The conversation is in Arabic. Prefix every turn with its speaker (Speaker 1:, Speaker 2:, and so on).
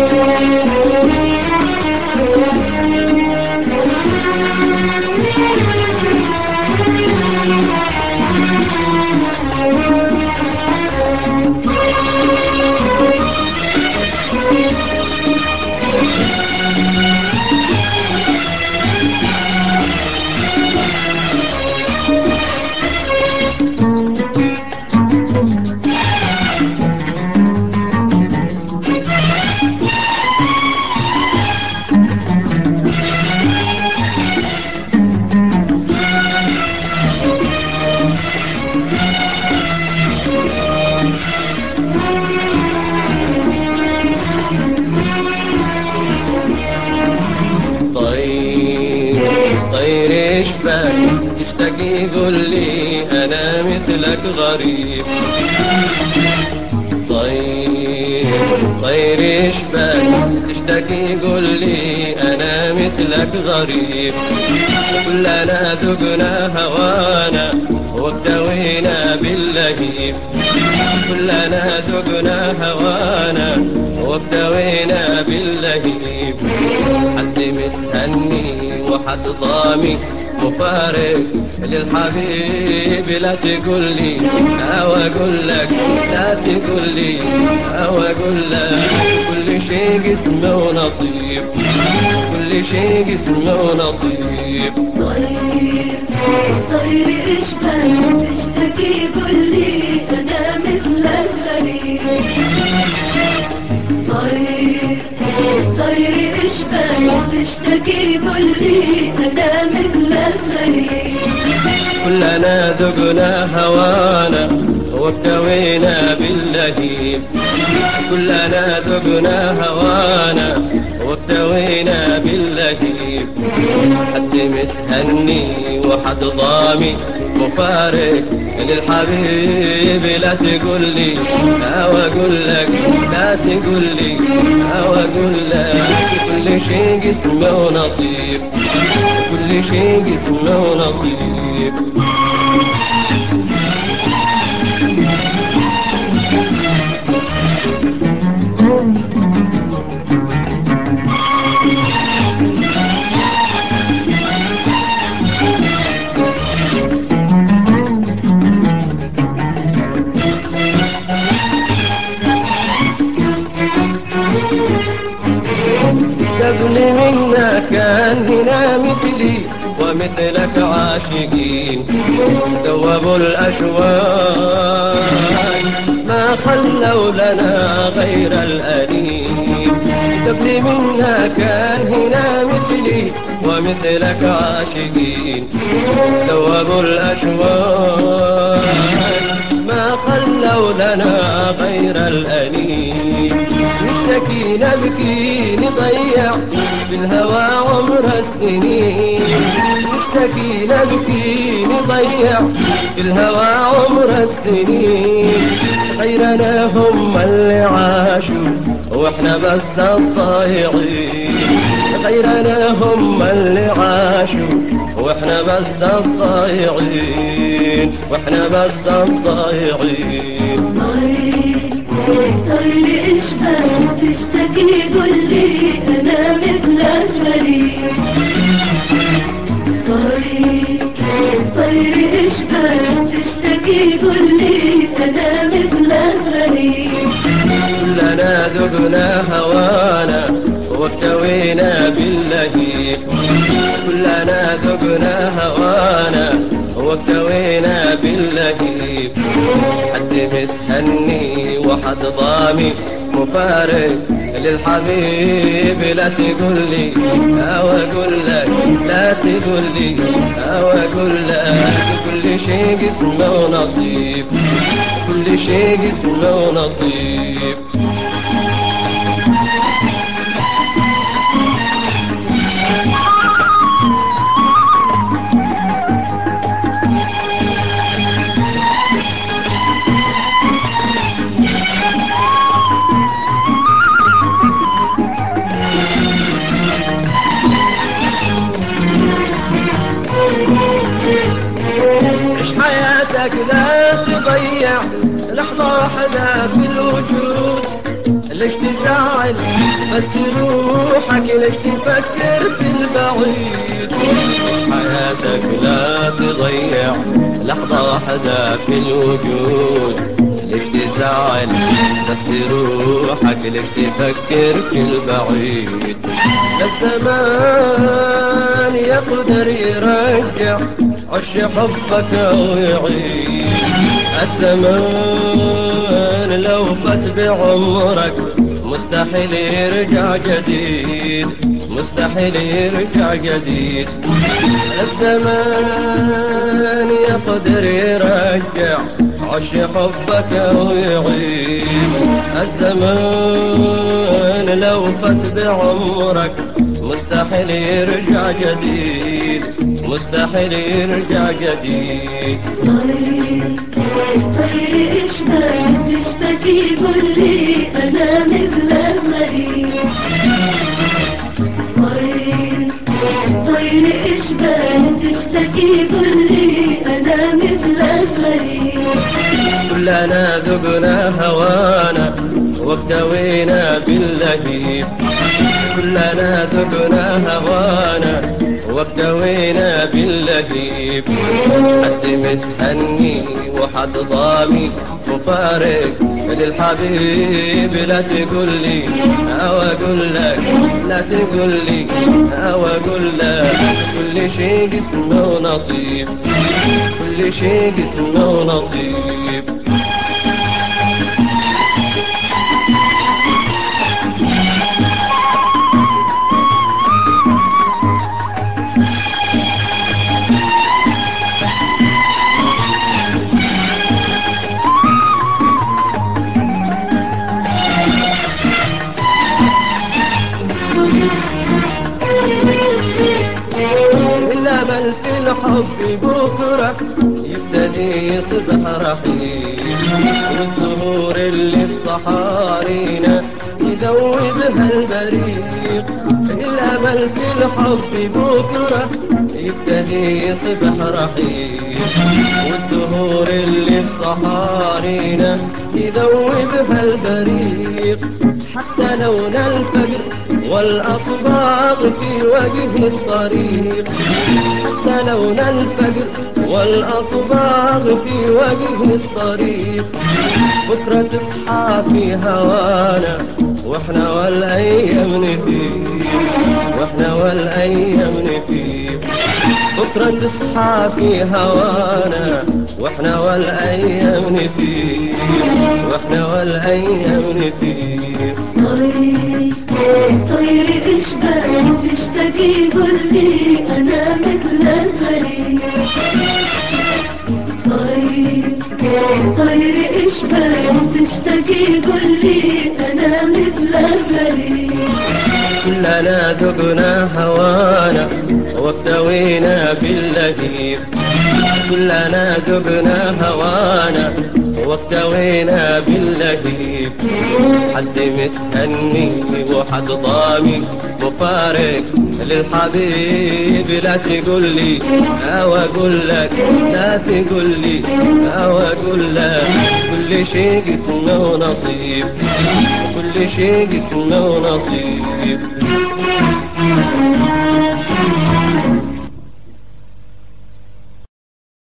Speaker 1: طير اشبك تشتكي قول لي انا مثلك غريب. طير اشبك تشتكي قول لي انا مثلك غريب. كلنا ذقنا هوانا واكتوينا باللهيب. كلنا ذقنا هوانا واكتوينا باللهيب. حد متهني وحد ضامي مفارق للحبيب. لا تقول لي او اقول لك، لا تقول لي او اقول لك. كل شيء قسمه ونصيب، كل شيء قسمه ونصيب.
Speaker 2: طير اشبك تشتكي قول لي انا مثلك غريب. طير اشبك تشتكي قول لي انا مثلك غريب.
Speaker 1: كلنا ذقنا هوانا واكتوينا باللهيب. كلنا ذقنا هوانا واكتوينا باللهيب. حد متهني وحد ضامي مفارق للحبيب. لا تقول لي او اقول لك، لا تقول لي او اقول لك. كل شيء قسمه ونصيب، كل شيء قسمه ونصيب. قبل منا كان هنا مثلي ومثلك عاشقين. ذوبوا الأشواق ما خلوا لنا غير الأنين. قبل منا كان هنا مثلي ومثلك عاشقين. ذوبوا الأشواق ما خلوا لنا غير الأنين. نشتكي نبكي نضيع في الهوى عمر السنين. نشتكي نبكي نضيع في الهوى عمر السنين. غيرنا هم اللي عاشوا واحنا بس الضايعين. غيرنا هم اللي عاشوا واحنا بس الضايعين، واحنا بس الضايعين.
Speaker 2: طير اشبك تشتكي قول لي انا مثلك غريب. طير اشبك تشتكي قول لي انا مثلك غريب.
Speaker 1: كلنا ذقنا هوانا واكتوينا باللهيب. كلنا ذقنا هوانا واكتوينا باللهيب. حد متهني وحد ضامي مفارق للحبيب. لا تقول لي او اقول لك، لا تقول لي او اقول لك. كل شيء قسمه ونصيب، كل شيء قسمه ونصيب. عيش حياتك لا تضيع لحظة واحدة في الوجود. ليش تزعل بس روحك ليش تفكر في البعيد حياتك لا تضيع لحظة واحدة في الوجود ليش تزعل بس روحك ليش تفكر في البعيد الزمان يقدر يرجع عش حبك ويعيد الزمان لو فات بعمرك مستحيل يرجع جديد مستحيل يرجع جديد الزمان يقدر يرجع عش حبك ويعيد الزمان لو فات بعمرك مستحيل يرجع جديد مستحيل يرجع جديد
Speaker 2: طير ايش بك تشتكي قولي انا مثل المريض طير ايش بك تشتكي قولي انا مثل المريض
Speaker 1: كلنا ذقنا هوانا واكتوينا باللهيب كلنا ذقنا هوانا واكتوينا باللهيب حد متهني وحد ضامي مفارق للحبيب لا تقول لي او اقول لك لا تقول لي او اقول لك كل شيء اسمه ونصيب كل شيء اسمه ونصيب الأمل في الحب بكرة يبتدي يصبح رحيم والزهور اللي في صحارينا يذوبها البريق الأمل في الحب بكرة يبتدي يصبح رحيم والزهور اللي في صحارينا يذوبها البريق حتى لون الفجر والأصباغ في وجه الطريق حتى لون الفجر والأصباغ في وجه الطريق بكرة تصحى في هوانا واحنا والأيام نفيق واحنا والأيام نفيق بكرة تصحى في هوانا واحنا والأيام نفيق واحنا والأيام نفيق
Speaker 2: طير ايش بك تشتكي قولي انا مثل الغريب طير ايش بك تشتكي قولي انا مثل الغريب
Speaker 1: كلنا ذقنا هوانا واكتوينا باللهيب كلنا ذقنا هوانا واكتوينا باللهيب حد متهني وحد ضامي مفارق للحبيب لا تقول لي او اقول لك لا تقول لي او اقول لك كل شيء اسمه ونصيب كل شيء اسمه ونصيب